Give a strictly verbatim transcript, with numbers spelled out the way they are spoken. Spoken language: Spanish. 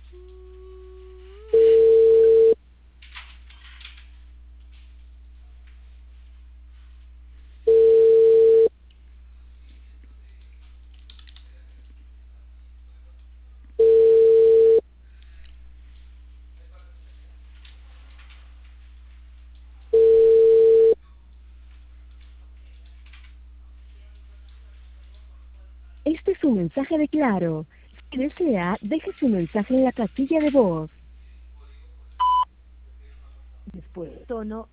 Este es un mensaje de Claro. Si desea, deje su mensaje en la casilla de voz. Después, tono